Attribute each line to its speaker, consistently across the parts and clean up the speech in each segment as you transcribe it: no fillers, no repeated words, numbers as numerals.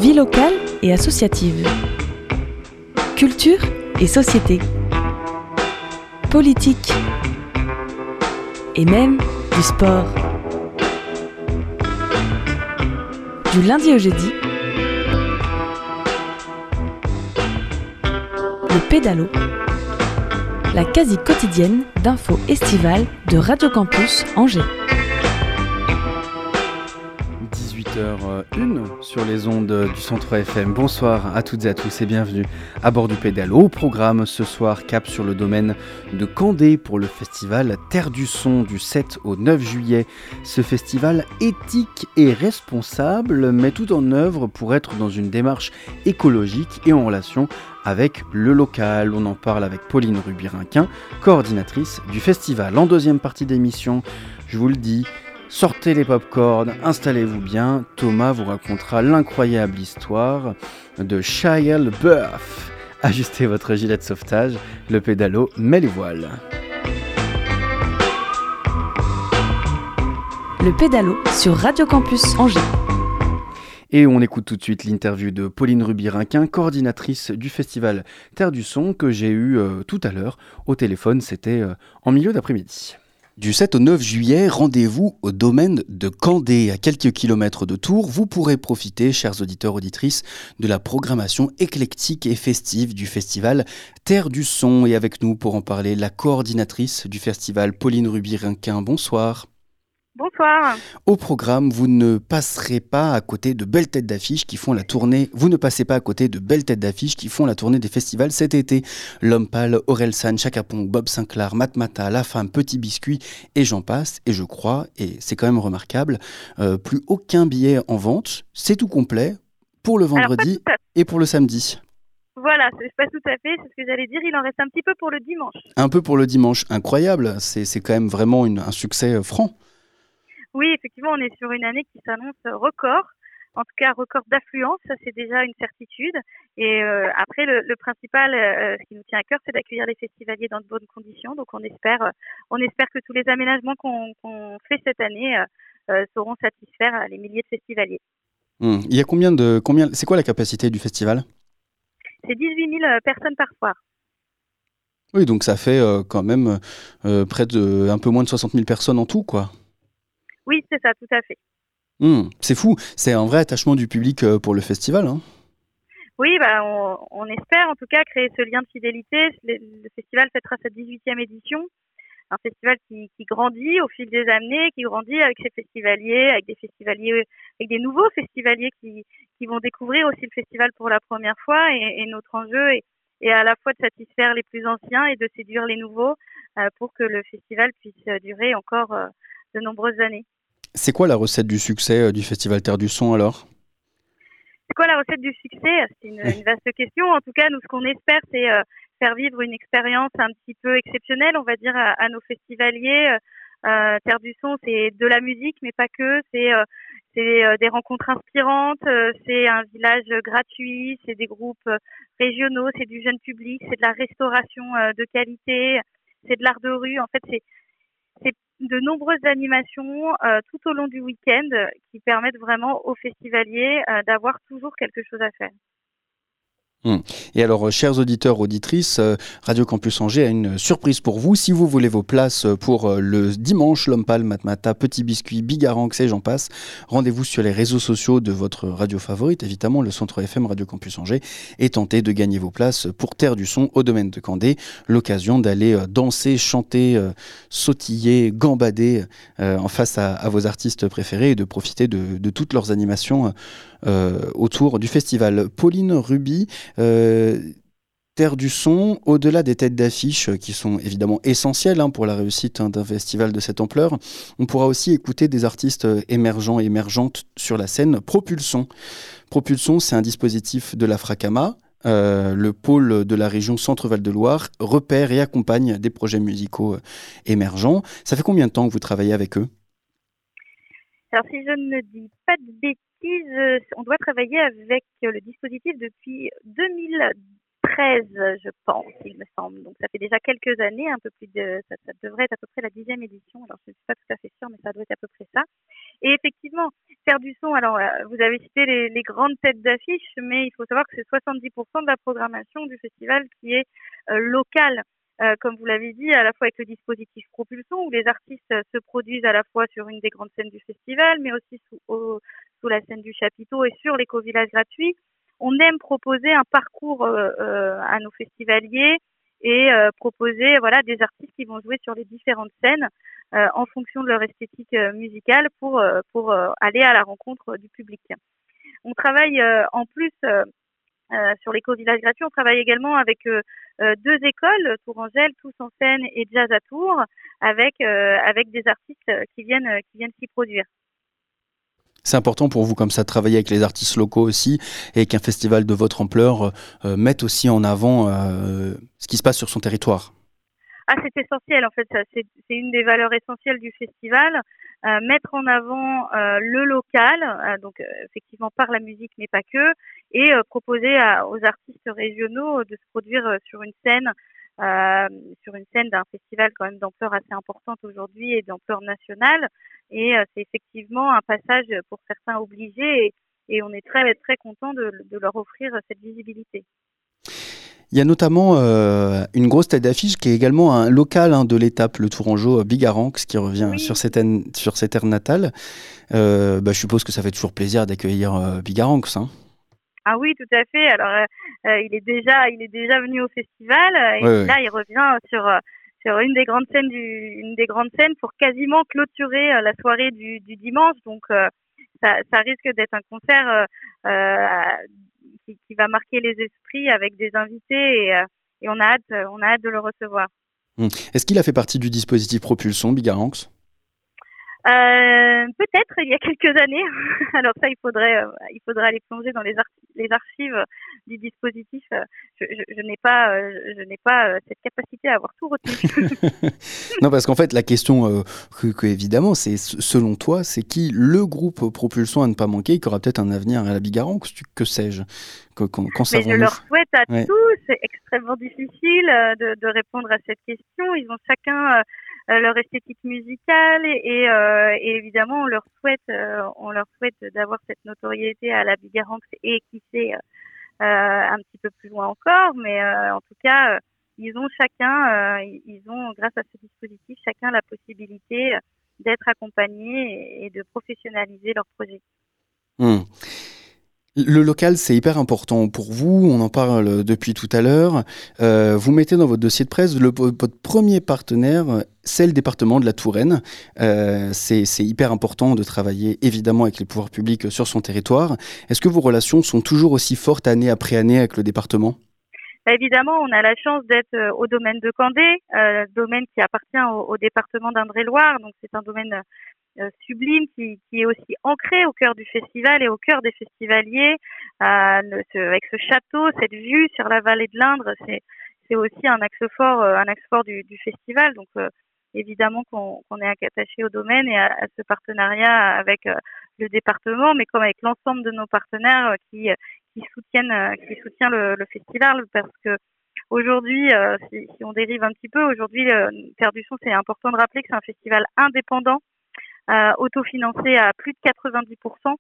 Speaker 1: Vie locale et associative. Culture et société. Politique. Et même du sport. Du lundi au jeudi, le pédalo, la quasi quotidienne d'infos estivales de Radio Campus Angers.
Speaker 2: 18h01 sur les ondes du Centre FM. Bonsoir à toutes et à tous et bienvenue à bord du pédalo. Au programme ce soir, cap sur le domaine de Candé pour le festival Terre du Son du 7 au 9 juillet. Ce festival éthique et responsable met tout en œuvre pour être dans une démarche écologique et en relation avec le local. On en parle avec Pauline Ruby-Rinquin, coordinatrice du festival. En deuxième partie d'émission, je vous le dis, sortez les pop-corns, installez-vous bien. Thomas vous racontera l'incroyable histoire de Shia LaBeouf. Ajustez votre gilet de sauvetage, le pédalo met les voiles.
Speaker 1: Le pédalo sur Radio Campus Angers.
Speaker 2: Et on écoute tout de suite l'interview de Pauline Ruby-Rinquin, coordinatrice du festival Terre du Son, que j'ai eu tout à l'heure au téléphone. C'était en milieu d'après-midi.
Speaker 3: Du 7 au 9 juillet, rendez-vous au domaine de Candé, à quelques kilomètres de Tours. Vous pourrez profiter, chers auditeurs, auditrices, de la programmation éclectique et festive du festival Terre du Son. Et avec nous pour en parler, la coordinatrice du festival, Pauline Ruby-Rinquin. Bonsoir.
Speaker 4: Bonsoir.
Speaker 3: Au programme, vous ne passerez pas à côté de belles têtes d'affiches qui font la tournée. Vous ne passez pas à côté de belles têtes d'affiches qui font la tournée des festivals cet été. L'Homme Pâle, Orelsan, Chaka Ponk, Bob Sinclair, Matmata, La Femme, Petit Biscuit et j'en passe. Et je crois, et c'est quand même remarquable, plus aucun billet en vente. C'est tout complet pour le vendredi et pour le samedi.
Speaker 4: Voilà, c'est pas tout à fait, c'est ce que j'allais dire, il en reste un petit peu pour le dimanche.
Speaker 3: Un peu pour le dimanche, incroyable. C'est quand même vraiment un succès franc.
Speaker 4: Oui, effectivement, on est sur une année qui s'annonce record, en tout cas record d'affluence, ça c'est déjà une certitude. Et après, le principal, ce qui nous tient à cœur, c'est d'accueillir les festivaliers dans de bonnes conditions. Donc on espère que tous les aménagements qu'on fait cette année sauront satisfaire les milliers de festivaliers.
Speaker 3: Il y a c'est quoi la capacité du festival ?
Speaker 4: C'est 18 000 personnes par soir.
Speaker 3: Oui, donc ça fait quand même près de un peu moins de 60 000 personnes en tout, quoi.
Speaker 4: Oui, c'est ça, tout à fait.
Speaker 3: C'est fou, c'est un vrai attachement du public pour le festival. Hein.
Speaker 4: Oui, on espère en tout cas créer ce lien de fidélité. Le festival fêtera sa 18e édition. Un festival qui grandit au fil des années, qui grandit avec ses festivaliers, avec des nouveaux festivaliers qui vont découvrir aussi le festival pour la première fois. Et notre enjeu est à la fois de satisfaire les plus anciens et de séduire les nouveaux pour que le festival puisse durer encore de nombreuses années.
Speaker 3: C'est quoi la recette du succès du festival Terre du Son alors ?
Speaker 4: C'est quoi la recette du succès ? C'est une vaste question. En tout cas, nous, ce qu'on espère, c'est faire vivre une expérience un petit peu exceptionnelle, on va dire, à nos festivaliers. Terre du Son, c'est de la musique, mais pas que. C'est des rencontres inspirantes, c'est un village gratuit, c'est des groupes régionaux, c'est du jeune public, c'est de la restauration de qualité, c'est de l'art de rue. En fait, c'est de nombreuses animations tout au long du week-end qui permettent vraiment aux festivaliers d'avoir toujours quelque chose à faire.
Speaker 3: Et alors, chers auditeurs, auditrices, Radio Campus Angers a une surprise pour vous. Si vous voulez vos places pour le dimanche, L'Homme Pâle, Matmata, Petit Biscuit, Bigaranx et j'en passe, rendez-vous sur les réseaux sociaux de votre radio favorite, évidemment le Centre FM Radio Campus Angers, et tentez de gagner vos places pour Terre du Son au domaine de Candé. L'occasion d'aller danser, chanter, sautiller, gambader en face à vos artistes préférés et de profiter de toutes leurs animations autour du festival. Pauline Ruby, Terre du Son, au-delà des têtes d'affiche qui sont évidemment essentielles pour la réussite d'un festival de cette ampleur, on pourra aussi écouter des artistes émergents et émergentes sur la scène. Propulson, c'est un dispositif de la Fracama, le pôle de la région Centre-Val de Loire, repère et accompagne des projets musicaux émergents. Ça fait combien de temps que vous travaillez avec eux ?
Speaker 4: Alors si je ne dis pas de bêtises, on doit travailler avec le dispositif depuis 2013, je pense, il me semble. Donc ça fait déjà quelques années, un peu plus ça devrait être à peu près la 10e édition. Alors je ne suis pas tout à fait sûre, mais ça doit être à peu près ça. Et effectivement, Terre du Son, alors vous avez cité les grandes têtes d'affiche, mais il faut savoir que c'est 70% de la programmation du festival qui est locale. Comme vous l'avez dit, à la fois avec le dispositif Propulsion, où les artistes se produisent à la fois sur une des grandes scènes du festival, mais aussi sous la scène du chapiteau et sur l'éco-village gratuit. On aime proposer un parcours à nos festivaliers et proposer des artistes qui vont jouer sur les différentes scènes en fonction de leur esthétique musicale pour aller à la rencontre du public. On travaille en plus sur l'éco-village gratuit, on travaille également avec 2 écoles, Tourangelle, Tous en scène et Jazz à Tours, avec des artistes qui viennent s'y produire.
Speaker 3: C'est important pour vous comme ça de travailler avec les artistes locaux aussi et qu'un festival de votre ampleur mette aussi en avant ce qui se passe sur son territoire.
Speaker 4: Ah, c'est essentiel en fait, c'est une des valeurs essentielles du festival, mettre en avant le local, donc effectivement par la musique mais pas que, et proposer aux artistes régionaux de se produire sur une scène d'un festival quand même d'ampleur assez importante aujourd'hui et d'ampleur nationale, et c'est effectivement un passage pour certains obligé, et on est très très content de leur offrir cette visibilité.
Speaker 3: Il y a notamment une grosse tête d'affiche qui est également un local de l'étape, le Tourangeau Bigarranx, qui revient sur cette terre natale. Je suppose que ça fait toujours plaisir d'accueillir Bigarranx.
Speaker 4: Ah oui, tout à fait. Alors, il est déjà venu au festival et là, il revient sur une des grandes scènes pour quasiment clôturer la soirée du dimanche. Donc, ça risque d'être un concert qui va marquer les esprits avec des invités et on a hâte de le recevoir.
Speaker 3: Est-ce qu'il a fait partie du dispositif Propulsion, Bigarranx ?
Speaker 4: Peut-être il y a quelques années. Alors ça, il faudrait aller plonger dans les archives du dispositif. Je n'ai pas cette capacité à avoir tout retenu.
Speaker 3: Non, parce qu'en fait, la question que évidemment, c'est selon toi, c'est qui le groupe Propulsion à ne pas manquer, qui aura peut-être un avenir à la Bigarranx, que sais-je.
Speaker 4: Mais je leur souhaite à tous. C'est extrêmement difficile de répondre à cette question. Ils ont chacun leur esthétique musicale et évidemment on leur souhaite d'avoir cette notoriété à la Bigarranx et qui sait un petit peu plus loin encore, mais en tout cas ils ont grâce à ce dispositif chacun la possibilité d'être accompagnés et de professionnaliser leur projet.
Speaker 3: Le local, c'est hyper important pour vous, on en parle depuis tout à l'heure. Vous mettez dans votre dossier de presse votre premier partenaire, c'est le département de la Touraine. C'est hyper important de travailler évidemment avec les pouvoirs publics sur son territoire. Est-ce que vos relations sont toujours aussi fortes année après année avec le département ?
Speaker 4: Évidemment, on a la chance d'être au domaine de Candé, domaine qui appartient au département d'Indre-et-Loire, donc c'est un domaine sublime qui est aussi ancré au cœur du festival et au cœur des festivaliers, avec ce château, cette vue sur la vallée de l'Indre, c'est aussi un axe fort du festival. Donc évidemment qu'on est attaché au domaine et à ce partenariat avec le département, mais comme avec l'ensemble de nos partenaires qui soutiennent le festival, parce que aujourd'hui, si on dérive un petit peu, aujourd'hui Terre du Son, c'est important de rappeler que c'est un festival indépendant, autofinancé à plus de 90%,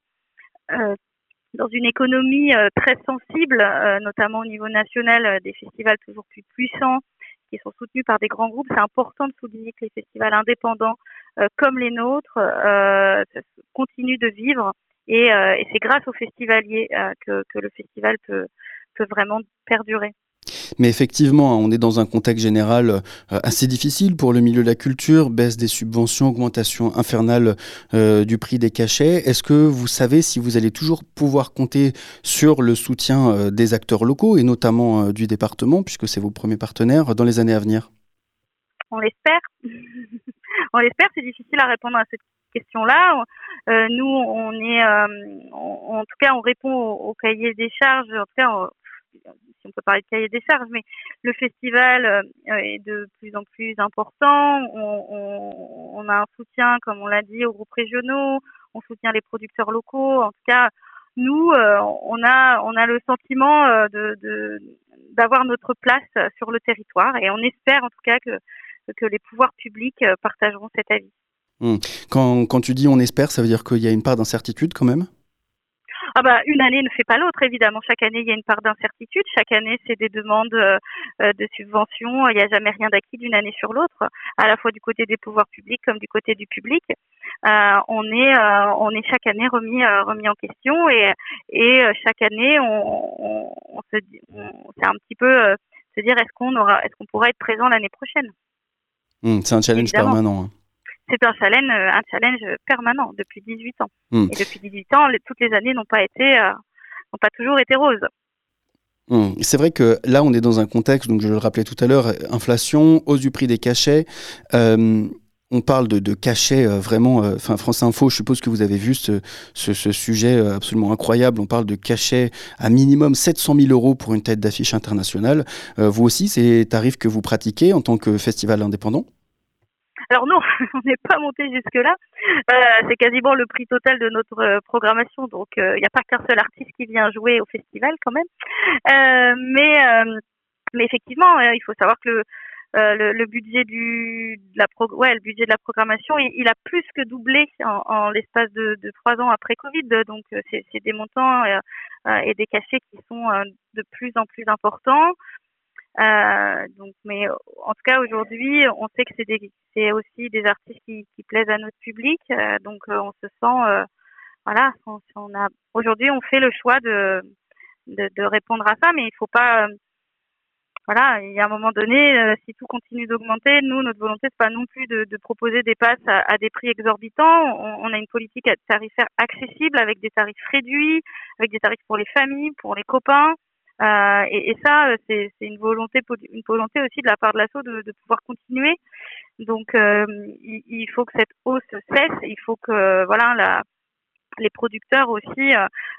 Speaker 4: dans une économie très sensible, notamment au niveau national, des festivals toujours plus puissants qui sont soutenus par des grands groupes. C'est important de souligner que les festivals indépendants comme les nôtres continuent de vivre et c'est grâce aux festivaliers que le festival peut vraiment perdurer.
Speaker 3: Mais effectivement, on est dans un contexte général assez difficile pour le milieu de la culture, baisse des subventions, augmentation infernale du prix des cachets. Est-ce que vous savez si vous allez toujours pouvoir compter sur le soutien des acteurs locaux et notamment du département, puisque c'est vos premiers partenaires, dans les années à venir ?
Speaker 4: On l'espère. On l'espère, c'est difficile à répondre à cette question-là. Nous, en tout cas, on répond au cahier des charges, en tout cas, si on peut parler de cahier des charges, mais le festival est de plus en plus important. On a un soutien, comme on l'a dit, aux groupes régionaux, on soutient les producteurs locaux. En tout cas, nous, on a le sentiment d'avoir notre place sur le territoire et on espère en tout cas que les pouvoirs publics partageront cet avis.
Speaker 3: Quand tu dis on espère, ça veut dire qu'il y a une part d'incertitude quand même ?
Speaker 4: Une année ne fait pas l'autre, évidemment. Chaque année, il y a une part d'incertitude. Chaque année, c'est des demandes de subventions. Il n'y a jamais rien d'acquis d'une année sur l'autre, à la fois du côté des pouvoirs publics comme du côté du public. On est chaque année remis en question et chaque année, on se dit, c'est un petit peu se dire est-ce qu'on pourra être présent l'année prochaine.
Speaker 3: C'est un challenge permanent. Hein.
Speaker 4: C'est un challenge permanent depuis 18 ans. Et depuis 18 ans, toutes les années n'ont pas toujours été roses.
Speaker 3: C'est vrai que là, on est dans un contexte, donc je le rappelais tout à l'heure, inflation, hausse du prix des cachets. On parle de cachets vraiment. France Info, je suppose que vous avez vu ce sujet absolument incroyable. On parle de cachets à minimum 700 000 € pour une tête d'affiche internationale. Vous aussi, c'est des tarifs que vous pratiquez en tant que festival indépendant ?
Speaker 4: Alors non, on n'est pas monté jusque-là. C'est quasiment le prix total de notre programmation. Donc, il n'y a pas qu'un seul artiste qui vient jouer au festival quand même. Mais effectivement, il faut savoir que le budget le budget de la programmation, il a plus que doublé en l'espace de 3 ans après Covid. Donc, c'est des montants et des cachets qui sont de plus en plus importants. Mais en tout cas aujourd'hui, on sait que c'est aussi des artistes qui plaisent à notre public, donc on se sent aujourd'hui on fait le choix de répondre à ça, mais il faut pas il y a un moment donné, si tout continue d'augmenter, nous notre volonté c'est pas non plus de proposer des passes à des prix exorbitants. On a une politique tarifaire accessible avec des tarifs réduits, avec des tarifs pour les familles, pour les copains. Et ça, c'est une volonté aussi de la part de l'asso de pouvoir continuer. Donc, il faut que cette hausse cesse. Il faut que les producteurs aussi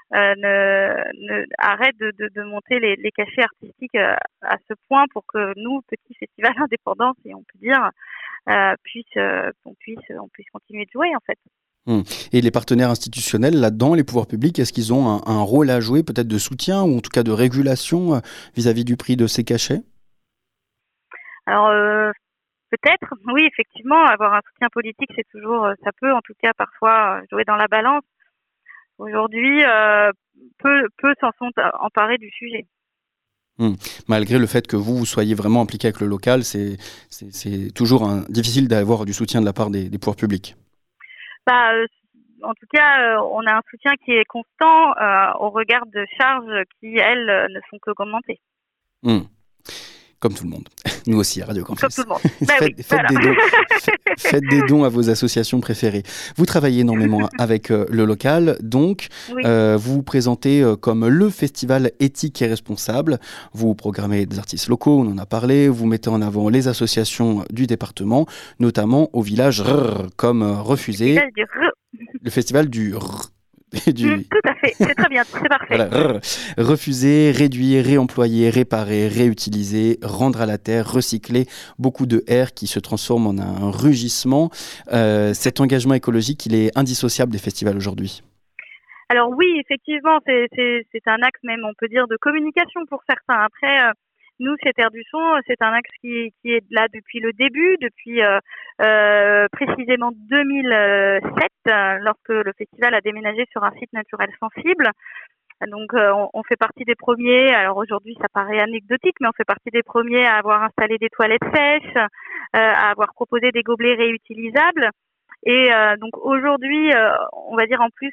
Speaker 4: arrêtent de monter les cachets artistiques à ce point pour que nous, petits festivals indépendants, si on peut dire, on puisse continuer de jouer en fait.
Speaker 3: Et les partenaires institutionnels là-dedans, les pouvoirs publics, est-ce qu'ils ont un rôle à jouer, peut-être de soutien ou en tout cas de régulation vis-à-vis du prix de ces cachets ?
Speaker 4: Alors peut-être, oui, effectivement, avoir un soutien politique, ça peut en tout cas parfois jouer dans la balance. Aujourd'hui, peu s'en sont emparés du sujet.
Speaker 3: Malgré le fait que vous soyez vraiment impliqué avec le local, c'est toujours difficile d'avoir du soutien de la part des pouvoirs publics.
Speaker 4: En tout cas, on a un soutien qui est constant au regard de charges qui, elles, ne font que augmenter.
Speaker 3: Comme tout le monde. Nous aussi, à Radio Campus.
Speaker 4: Comme tout le monde.
Speaker 3: Faites des dons à vos associations préférées. Vous travaillez énormément avec le local, donc
Speaker 4: oui.
Speaker 3: Vous vous présentez comme le festival éthique et responsable. Vous programmez des artistes locaux, on en a parlé. Vous mettez en avant les associations du département, notamment au village comme Refusé. Le festival du
Speaker 4: Tout à fait, c'est très bien, c'est parfait.
Speaker 3: Voilà. Refuser, réduire, réemployer, réparer, réutiliser, rendre à la terre, recycler, beaucoup de R qui se transforment en un rugissement. Cet engagement écologique, il est indissociable des festivals aujourd'hui.
Speaker 4: Alors oui, effectivement, c'est un axe même, on peut dire, de communication pour certains. Après, nous, chez Terre du Son, c'est un axe qui est là depuis le début, depuis précisément 2007, lorsque le festival a déménagé sur un site naturel sensible. Donc, on fait partie des premiers. Alors aujourd'hui, ça paraît anecdotique, mais on fait partie des premiers à avoir installé des toilettes sèches, à avoir proposé des gobelets réutilisables. Et donc aujourd'hui, on va dire en plus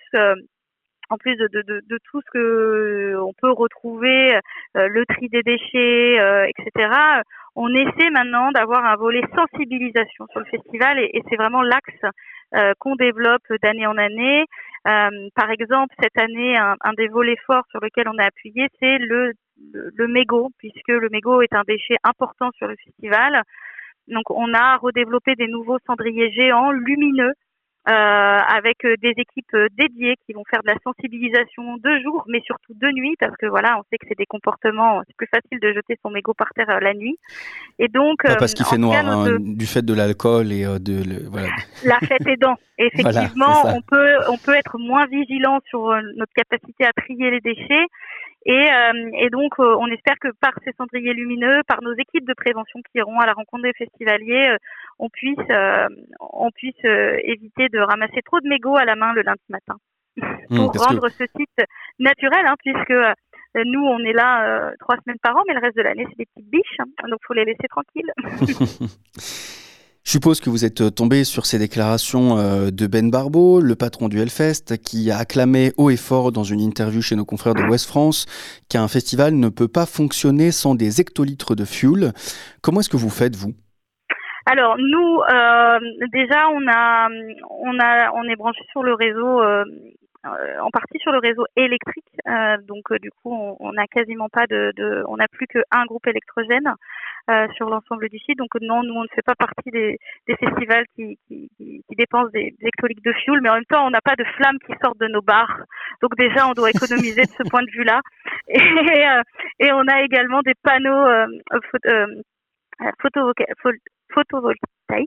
Speaker 4: de tout ce que on peut retrouver, le tri des déchets, etc. On essaie maintenant d'avoir un volet sensibilisation sur le festival et c'est vraiment l'axe qu'on développe d'année en année. Par exemple, cette année, un des volets forts sur lequel on a appuyé, c'est le mégot, puisque le mégot est un déchet important sur le festival. Donc, on a redéveloppé des nouveaux cendriers géants lumineux avec des équipes dédiées qui vont faire de la sensibilisation de jour, mais surtout de nuit, parce que voilà, on sait que c'est des comportements, c'est plus facile de jeter son mégot par terre la nuit. Et donc,
Speaker 3: parce qu'il fait noir, du fait de l'alcool et voilà.
Speaker 4: La fête aidant. Effectivement, voilà, on peut être moins vigilant sur notre capacité à trier les déchets. Et donc, on espère que par ces cendriers lumineux, par nos équipes de prévention qui iront à la rencontre des festivaliers, on puisse éviter de ramasser trop de mégots à la main le lundi matin pour rendre ce site naturel, puisque nous, on est là 3 semaines par an, mais le reste de l'année, c'est des petites biches, donc il faut les laisser tranquilles.
Speaker 3: Je suppose que vous êtes tombé sur ces déclarations de Ben Barbeau, le patron du Hellfest, qui a acclamé haut et fort dans une interview chez nos confrères de Ouest France qu'un festival ne peut pas fonctionner sans des hectolitres de fuel. Comment est-ce que vous faites, vous ?
Speaker 4: Alors nous, déjà, on est branché sur le réseau, en partie sur le réseau électrique. Donc du coup, on n'a quasiment pas on n'a plus qu'un groupe électrogène sur l'ensemble du site. Donc non, nous on ne fait pas partie des festivals qui dépensent des hectolitres de fuel, mais en même temps, on n'a pas de flammes qui sortent de nos bars. Donc déjà, on doit économiser de ce point de vue-là. Et on a également des panneaux photovoltaïque,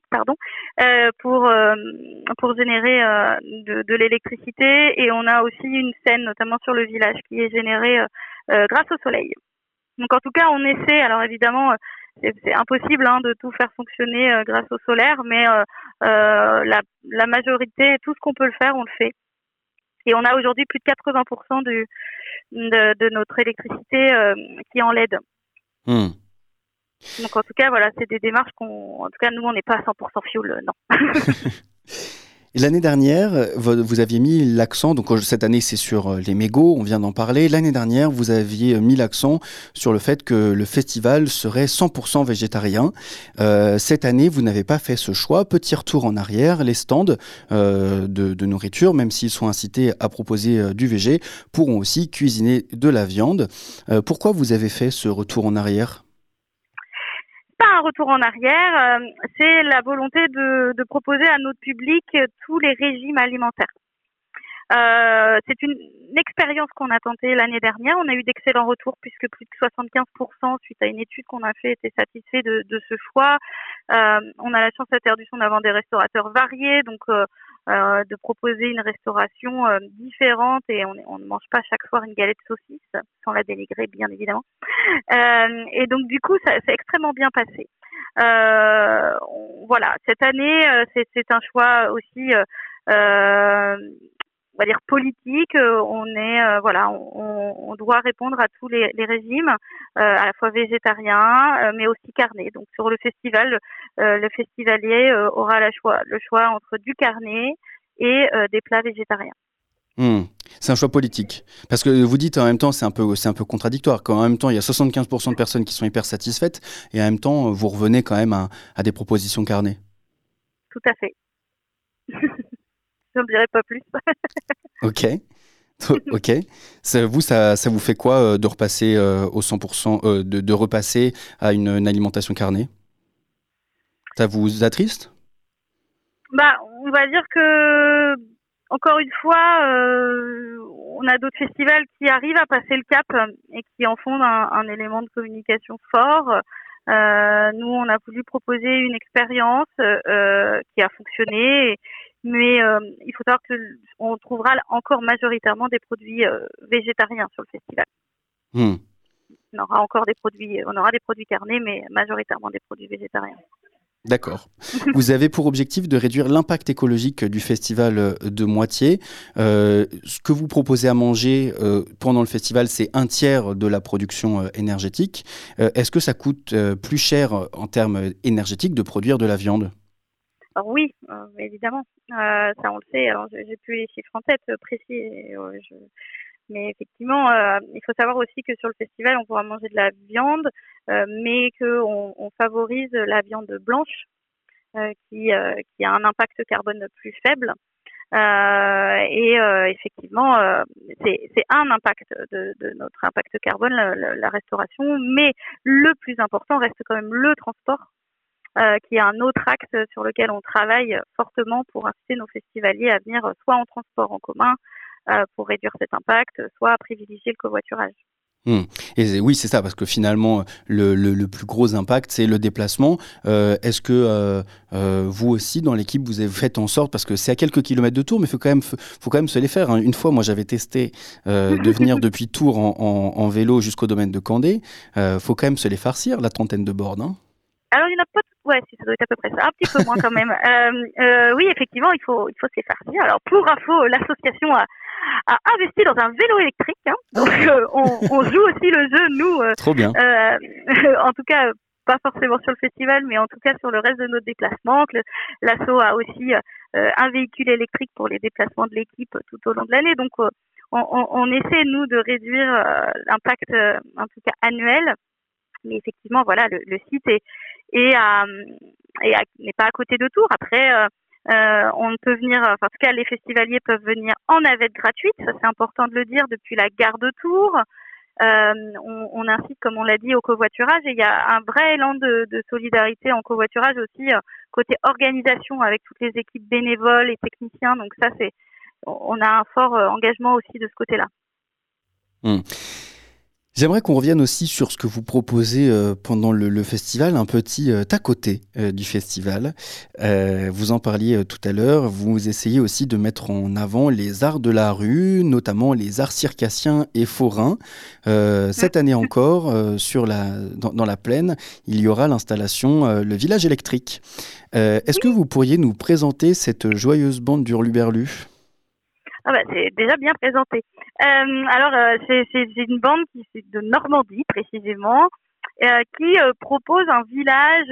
Speaker 4: pour générer de l'électricité, et on a aussi une scène notamment sur le village qui est générée grâce au soleil. Donc en tout cas on essaie, alors évidemment c'est impossible de tout faire fonctionner grâce au solaire, mais la majorité, tout ce qu'on peut le faire, on le fait. Et on a aujourd'hui plus de 80% de notre électricité qui est en LED. Donc en tout cas, voilà, c'est des démarches en tout cas, nous, on n'est pas à 100% fuel, non.
Speaker 3: Et l'année dernière, vous aviez mis l'accent, donc cette année c'est sur les mégots, on vient d'en parler. L'année dernière, vous aviez mis l'accent sur le fait que le festival serait 100% végétarien. Cette année, vous n'avez pas fait ce choix. Petit retour en arrière, les stands de nourriture, même s'ils sont incités à proposer du végé, pourront aussi cuisiner de la viande. Pourquoi vous avez fait ce retour en arrière ?
Speaker 4: Pas un retour en arrière, c'est la volonté de proposer à notre public tous les régimes alimentaires. C'est une expérience qu'on a tentée l'année dernière. On a eu d'excellents retours puisque plus de 75% suite à une étude qu'on a fait étaient satisfaits de ce choix. On a la chance à Terre du Son d'avoir des restaurateurs variés, donc de proposer une restauration différente, et on ne mange pas chaque soir une galette saucisse, sans la dénigrer bien évidemment. Et donc du coup ça s'est extrêmement bien passé. Voilà, cette année c'est un choix aussi on va dire politique. On doit répondre à tous les régimes, à la fois végétariens mais aussi carnés. Donc sur le festival, le festivalier aura le choix entre du carné et des plats végétariens.
Speaker 3: C'est un choix politique. Parce que vous dites en même temps, c'est un peu contradictoire. Quand en même temps, il y a 75% de personnes qui sont hyper satisfaites, et en même temps, vous revenez quand même à des propositions carnées.
Speaker 4: Tout à fait. Je ne dirai pas plus.
Speaker 3: Ok. Ça vous fait quoi de repasser au 100%, de repasser à une alimentation carnée ? Ça vous attriste ?
Speaker 4: On va dire que, encore une fois, on a d'autres festivals qui arrivent à passer le cap et qui en font un élément de communication fort. Nous, on a voulu proposer une expérience qui a fonctionné, mais il faut savoir qu'on trouvera encore majoritairement des produits végétariens sur le festival. On aura des produits carnés, mais majoritairement des produits végétariens.
Speaker 3: D'accord. Vous avez pour objectif de réduire l'impact écologique du festival de moitié. Ce que vous proposez à manger pendant le festival, c'est 1/3 de la production énergétique. Est-ce que ça coûte plus cher en termes énergétiques de produire de la viande ?
Speaker 4: Alors oui, évidemment. Ça, on le sait. Alors, j'ai plus les chiffres en tête précis. Mais effectivement, il faut savoir aussi que sur le festival, on pourra manger de la viande, mais qu'on favorise la viande blanche, qui a un impact carbone plus faible. Effectivement, c'est un impact de notre impact carbone, la restauration, mais le plus important reste quand même le transport, qui est un autre axe sur lequel on travaille fortement pour inciter nos festivaliers à venir soit en transport en commun, pour réduire cet impact, soit à privilégier le covoiturage.
Speaker 3: Et oui, c'est ça, parce que finalement, le plus gros impact, c'est le déplacement. Est-ce que vous aussi, dans l'équipe, vous avez fait en sorte, parce que c'est à quelques kilomètres de Tours, mais faut quand même se les faire. Une fois, moi, j'avais testé de venir depuis Tours en vélo jusqu'au domaine de Candé. Faut quand même se les farcir, la trentaine de bornes.
Speaker 4: Alors, il n'y en a pas. Ouais, si, ça doit être à peu près ça, un petit peu moins quand même. Oui, effectivement, il faut se les farcir. Alors, pour info, l'association a investi dans un vélo électrique. Donc, on joue aussi le jeu, nous.
Speaker 3: Trop bien.
Speaker 4: En tout cas, pas forcément sur le festival, mais en tout cas sur le reste de nos déplacements. L'asso a aussi un véhicule électrique pour les déplacements de l'équipe tout au long de l'année. Donc, on essaie, nous, de réduire l'impact, en tout cas annuel. Mais effectivement, voilà, le site n'est pas à côté de Tours. Après, on peut venir, en tout cas, les festivaliers peuvent venir en navette gratuite. Ça, c'est important de le dire, depuis la gare de Tours. On incite, comme on l'a dit, au covoiturage. Et il y a un vrai élan de solidarité en covoiturage aussi, côté organisation, avec toutes les équipes bénévoles et techniciens. Donc ça, on a un fort engagement aussi de ce côté-là.
Speaker 3: J'aimerais qu'on revienne aussi sur ce que vous proposez pendant le festival, un petit à côté du festival. Vous en parliez tout à l'heure, vous essayez aussi de mettre en avant les arts de la rue, notamment les arts circassiens et forains. Cette année encore, dans la plaine, il y aura l'installation Le Village électrique. Est-ce que vous pourriez nous présenter cette joyeuse bande d'Hurluberlu ?
Speaker 4: C'est déjà bien présenté. Alors, c'est une bande qui est de Normandie, précisément, qui propose un village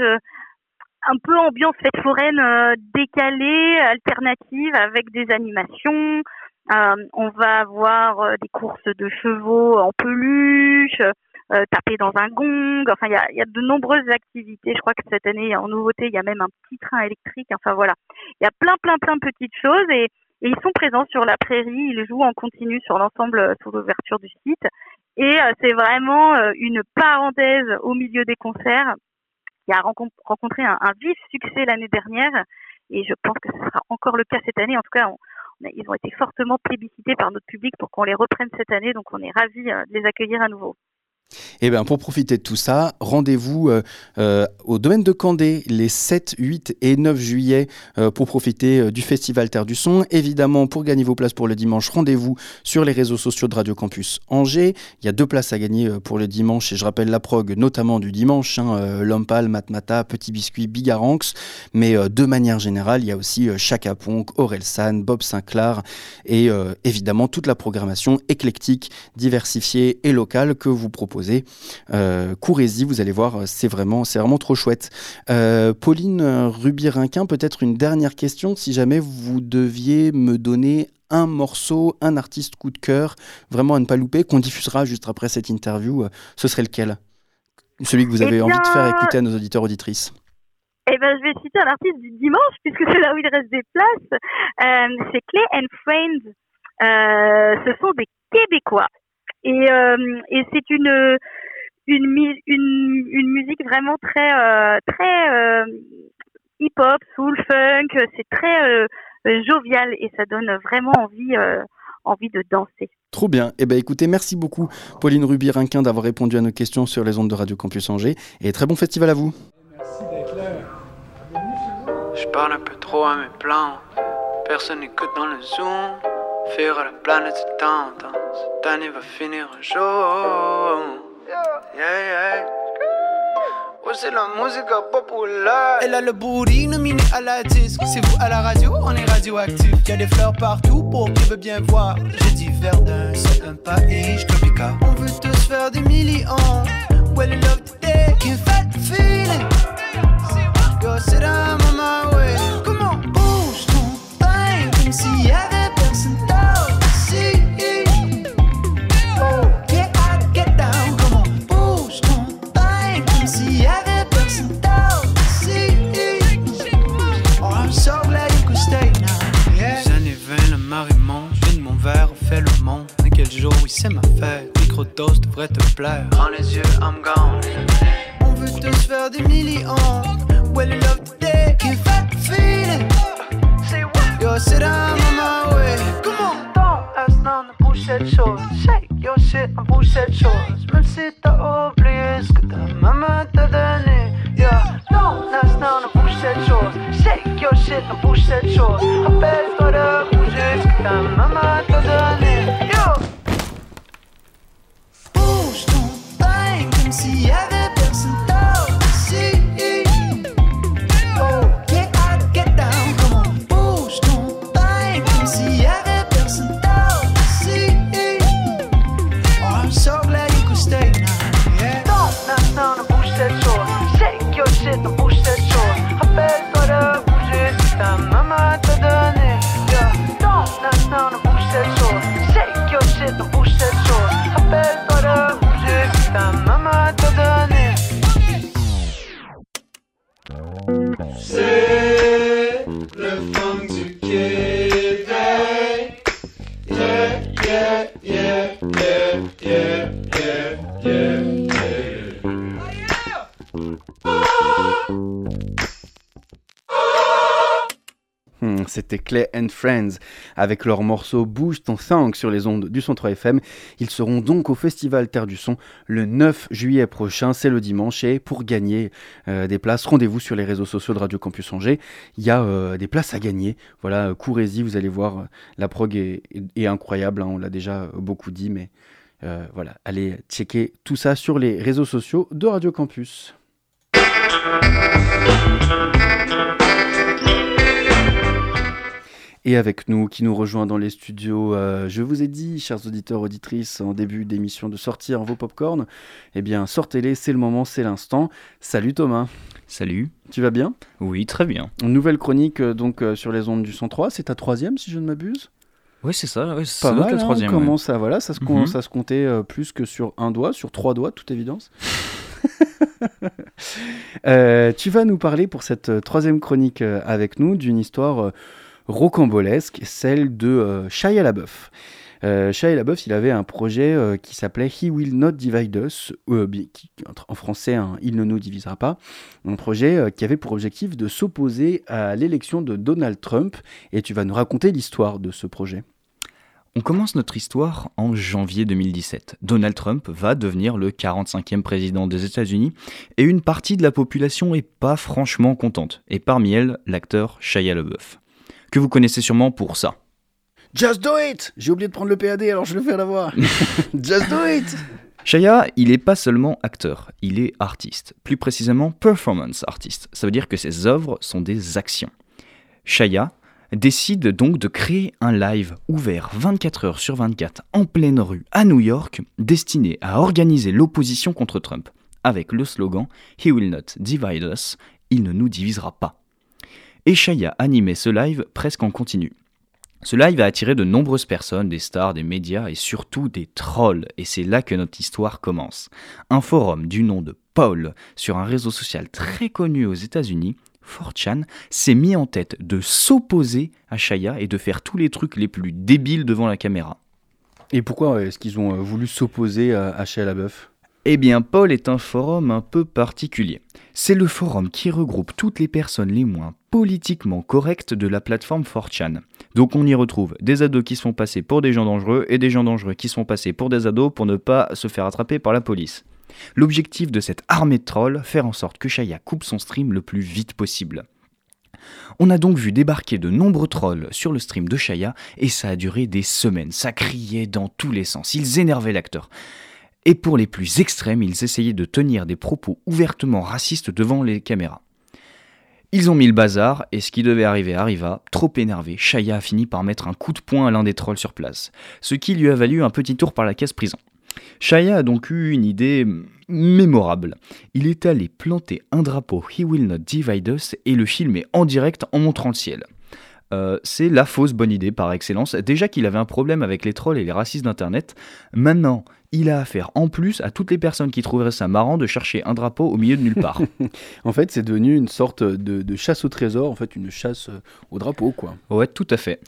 Speaker 4: un peu ambiance fête foraine décalée, alternative, avec des animations. On va avoir des courses de chevaux en peluche, taper dans un gong. Enfin, il y a de nombreuses activités. Je crois que cette année, en nouveauté, il y a même un petit train électrique. Enfin, voilà. Il y a plein de petites choses et ils sont présents sur la prairie, ils jouent en continu sur l'ensemble, sous l'ouverture du site. Et c'est vraiment une parenthèse au milieu des concerts qui a rencontré un vif succès l'année dernière. Et je pense que ce sera encore le cas cette année. En tout cas, ils ont été fortement plébiscités par notre public pour qu'on les reprenne cette année. Donc on est ravis de les accueillir à nouveau.
Speaker 3: Et bien, pour profiter de tout ça, rendez-vous au domaine de Candé les 7, 8 et 9 juillet pour profiter du Festival Terre du Son. Évidemment, pour gagner vos places pour le dimanche, rendez-vous sur les réseaux sociaux de Radio Campus Angers. Il y a 2 places à gagner pour le dimanche et je rappelle la prog notamment du dimanche, Lompal, Matmata, Petit Biscuit, Bigaranx. Mais de manière générale, il y a aussi Chaka Ponk, Orelsan, Bob Sinclair et évidemment toute la programmation éclectique, diversifiée et locale que vous proposez. Courez-y, vous allez voir, c'est vraiment trop chouette. Pauline Ruby-Rinquin, peut-être une dernière question, si jamais vous deviez me donner un morceau, un artiste coup de cœur, vraiment à ne pas louper, qu'on diffusera juste après cette interview, ce serait lequel ? Celui que vous avez envie de faire écouter à nos auditeurs auditrices.
Speaker 4: Je vais citer un artiste du dimanche, puisque c'est là où il reste des places. C'est Clay and Friends. Ce sont des Québécois. Et c'est une musique vraiment très hip-hop, soul, funk. C'est très jovial et ça donne vraiment envie de danser.
Speaker 3: Trop bien. Écoutez, merci beaucoup Pauline Ruby-Rinquin d'avoir répondu à nos questions sur les ondes de Radio Campus Angers et très bon festival à vous.
Speaker 5: Merci d'être là. Je parle un peu trop à mes plans. Personne n'écoute dans le Zoom. Faire à la planète c'est tendance. Cette année va finir un jour. Yeah. Oh, c'est la musique populaire. Elle a le booty nominé à la disque. C'est vous à la radio, on est radioactif. Y'a des fleurs partout pour qui veut bien voir. Je dis Verdun, c'est un pays tropical. On veut tous faire des millions. Well, I love today, can't fight the feeling. Yo, sit down on my way. Come on, bouge ton pain comme s'il y avait personne d'autre ici. Oh, get out, get down. Come on, bouge ton pain comme s'il y avait personne d'autre ici. Oh, I'm so glad you could stay now. Yeah. Les années 20, le mari monte. Je vide mon verre, fait le monde. Mais quel jour, oui, c'est ma fête. Microdose devrait te plaire. Prends les yeux, I'm gone. On veut tous faire des millions. Well, I love today, can't fight the feeling. Say what? Yo, sit down on my way. Come on, don't ask no down, bouge cette chose. Shake your shit, bouge cette chose. Même si t'as oublié ce que ta maman t'a donné. Yeah, don't ask now, bouge cette chose. Shake your shit, bouge cette chose. Rappelle-toi de bouger ce que ta maman t'a donné. Yo! Bouge ton bain comme s'il y avait personne d'autre ici. Oh, get out, get down, come on. Bouge ton bain comme s'il y avait personne d'autre ici. Oh, I'm so glad you could stay now. Yeah. Don't ask now, bouge cette chose. Shake your shit, bouge cette chose. Rappelle-toi de bouger ce que ta maman t'a donné. Yeah. Don't ask now, bouge cette chose. Shake your shit, bouge cette chose. Rappelle-toi de bouger ce que ta maman t'a donné. C'est le funk du Québec. Yeah, yeah, yeah, yeah, yeah, yeah, yeah, yeah.
Speaker 2: C'était Clay and Friends avec leur morceau Bouge ton Thang sur les ondes du 103 FM. Ils seront donc au Festival Terre du Son le 9 juillet prochain, c'est le dimanche. Et pour gagner des places, rendez-vous sur les réseaux sociaux de Radio Campus Angers. Il y a des places à gagner. Voilà, courez-y, vous allez voir, la prog est incroyable, hein, on l'a déjà beaucoup dit, mais voilà, allez checker tout ça sur les réseaux sociaux de Radio Campus. Et avec nous, qui nous rejoint dans les studios, je vous ai dit, chers auditeurs, auditrices, en début d'émission de sortir vos popcorn. Eh bien, sortez-les, c'est le moment, c'est l'instant. Salut Thomas.
Speaker 6: Salut.
Speaker 2: Tu vas bien ?
Speaker 6: Oui, très bien.
Speaker 2: Une nouvelle chronique donc sur les ondes du 103, c'est ta troisième si je ne m'abuse ?
Speaker 6: Oui, c'est ça, ouais,
Speaker 2: pas mal,
Speaker 6: la troisième.
Speaker 2: Comment
Speaker 6: ouais.
Speaker 2: ça, voilà, ça se comptait plus que sur un doigt, sur 3 doigts, de toute évidence. Tu vas nous parler pour cette troisième chronique avec nous d'une histoire rocambolesque, celle de Shia LaBeouf. Shia LaBeouf, il avait un projet qui s'appelait He Will Not Divide Us, en français, hein, Il ne nous divisera pas, un projet qui avait pour objectif de s'opposer à l'élection de Donald Trump, et tu vas nous raconter l'histoire de ce projet.
Speaker 6: On commence notre histoire en janvier 2017. Donald Trump va devenir le 45e président des États-Unis et une partie de la population est pas franchement contente. Et parmi elles, l'acteur Shia LaBeouf, que vous connaissez sûrement pour ça.
Speaker 2: Just do it! J'ai oublié de prendre le PAD, alors je le fais à la voix. Just do it!
Speaker 6: Shia, il n'est pas seulement acteur, il est artiste. Plus précisément, performance artist. Ça veut dire que ses œuvres sont des actions. Shia décide donc de créer un live ouvert 24 heures sur 24 en pleine rue à New York, destiné à organiser l'opposition contre Trump, avec le slogan « He will not divide us », il ne nous divisera pas. Et Shia animait ce live presque en continu. Ce live a attiré de nombreuses personnes, des stars, des médias et surtout des trolls, et c'est là que notre histoire commence. Un forum du nom de Paul, sur un réseau social très connu aux États-Unis, 4chan, s'est mis en tête de s'opposer à Shia et de faire tous les trucs les plus débiles devant la caméra.
Speaker 2: Et pourquoi est-ce qu'ils ont voulu s'opposer à Shia LaBeouf ?
Speaker 6: Eh bien, Paul est un forum un peu particulier. C'est le forum qui regroupe toutes les personnes les moins politiquement correctes de la plateforme 4chan. Donc on y retrouve des ados qui se font passer pour des gens dangereux et des gens dangereux qui se font passer pour des ados pour ne pas se faire attraper par la police. L'objectif de cette armée de trolls, faire en sorte que Shia coupe son stream le plus vite possible. On a donc vu débarquer de nombreux trolls sur le stream de Shia et ça a duré des semaines, ça criait dans tous les sens, ils énervaient l'acteur. Et pour les plus extrêmes, ils essayaient de tenir des propos ouvertement racistes devant les caméras. Ils ont mis le bazar, et ce qui devait arriver arriva. Trop énervé, Shia a fini par mettre un coup de poing à l'un des trolls sur place, ce qui lui a valu un petit tour par la case prison. Shia a donc eu une idée mémorable. Il est allé planter un drapeau He Will Not Divide Us et le filmer en direct en montrant le ciel. C'est la fausse bonne idée par excellence. Déjà qu'il avait un problème avec les trolls et les racistes d'internet, maintenant il a affaire en plus à toutes les personnes qui trouveraient ça marrant de chercher un drapeau au milieu de nulle part.
Speaker 2: En fait, c'est devenu une sorte de chasse au trésor, en fait une chasse au drapeau, quoi.
Speaker 6: Ouais, tout à fait.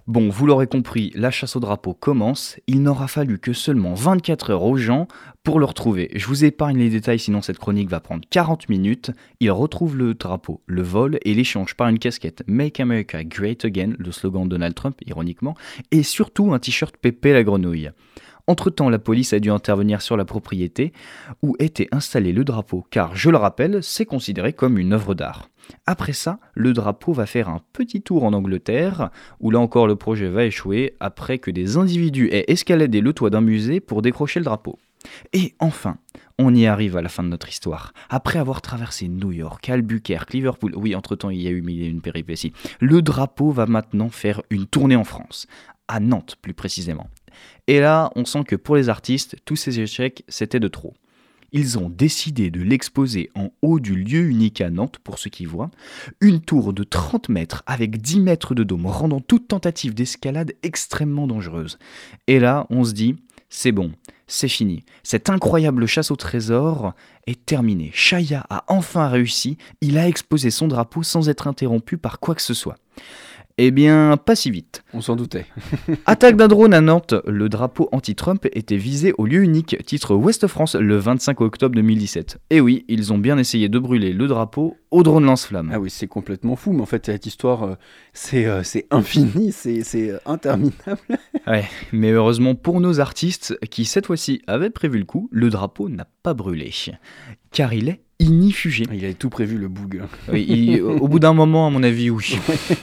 Speaker 6: Bon, vous l'aurez compris, la chasse au drapeau commence. Il n'aura fallu que seulement 24 heures aux gens pour le retrouver. Je vous épargne les détails, sinon cette chronique va prendre 40 minutes. Il retrouve le drapeau, le vol et l'échange par une casquette Make America Great Again, le slogan de Donald Trump, ironiquement, et surtout un t-shirt Pépé la grenouille. Entre-temps, la police a dû intervenir sur la propriété où était installé le drapeau, car, je le rappelle, c'est considéré comme une œuvre d'art. Après ça, le drapeau va faire un petit tour en Angleterre, où là encore le projet va échouer après que des individus aient escaladé le toit d'un musée pour décrocher le drapeau. Et enfin, on y arrive à la fin de notre histoire. Après avoir traversé New York, Albuquerque, Liverpool, oui, entre-temps il y a eu une péripétie, le drapeau va maintenant faire une tournée en France, à Nantes plus précisément. Et là, on sent que pour les artistes, tous ces échecs, c'était de trop. Ils ont décidé de l'exposer en haut du lieu unique à Nantes, pour ceux qui voient, une tour de 30 mètres avec 10 mètres de dôme, rendant toute tentative d'escalade extrêmement dangereuse. Et là, on se dit, c'est bon, c'est fini. Cette incroyable chasse au trésor est terminée. Chaya a enfin réussi, il a exposé son drapeau sans être interrompu par quoi que ce soit. Eh bien, pas si vite.
Speaker 2: On s'en doutait.
Speaker 6: Attaque d'un drone à Nantes. Le drapeau anti-Trump était visé au lieu unique, titre Ouest France, le 25 octobre 2017. Et oui, ils ont bien essayé de brûler le drapeau au drone lance-flamme.
Speaker 2: Ah oui, c'est complètement fou, mais en fait, cette histoire, c'est infini, c'est interminable.
Speaker 6: Ouais, mais heureusement pour nos artistes, qui cette fois-ci avaient prévu le coup, le drapeau n'a pas brûlé. Car il est ignifugé.
Speaker 2: Il avait tout prévu, le boug.
Speaker 6: Oui, au bout d'un moment, à mon avis, oui.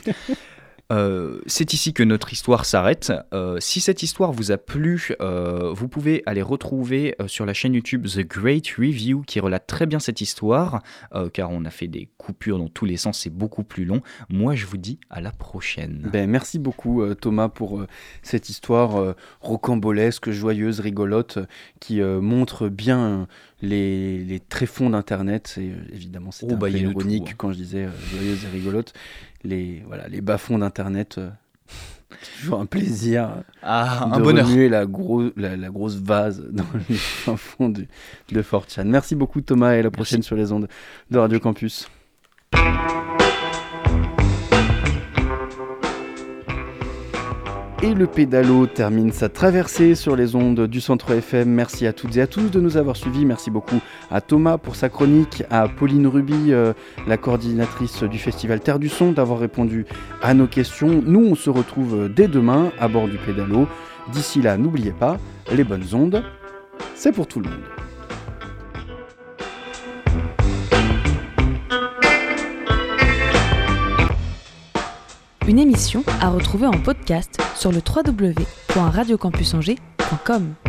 Speaker 6: C'est ici que notre histoire s'arrête. Si cette histoire vous a plu, vous pouvez aller retrouver sur la chaîne YouTube The Great Review qui relate très bien cette histoire, car on a fait des coupures dans tous les sens, c'est beaucoup plus long. Moi, je vous dis à la prochaine.
Speaker 2: Merci beaucoup Thomas pour cette histoire rocambolesque, joyeuse, rigolote, qui montre bien les tréfonds d'Internet. Et, évidemment, c'est un peu ironique tout, quand je disais joyeuse et rigolote. Les bas-fonds d'Internet, c'est toujours un plaisir de
Speaker 6: bonheur.
Speaker 2: remuer la grosse vase dans les fins fonds de 4chan. Merci beaucoup Thomas et à la prochaine sur les ondes de Radio Campus. Et le pédalo termine sa traversée sur les ondes du Centre FM. Merci à toutes et à tous de nous avoir suivis. Merci beaucoup à Thomas pour sa chronique, à Pauline Ruby, la coordinatrice du festival Terre du Son, d'avoir répondu à nos questions. Nous, on se retrouve dès demain à bord du pédalo. D'ici là, n'oubliez pas, les bonnes ondes, c'est pour tout le monde.
Speaker 1: Une émission à retrouver en podcast sur le www.radiocampusangers.com.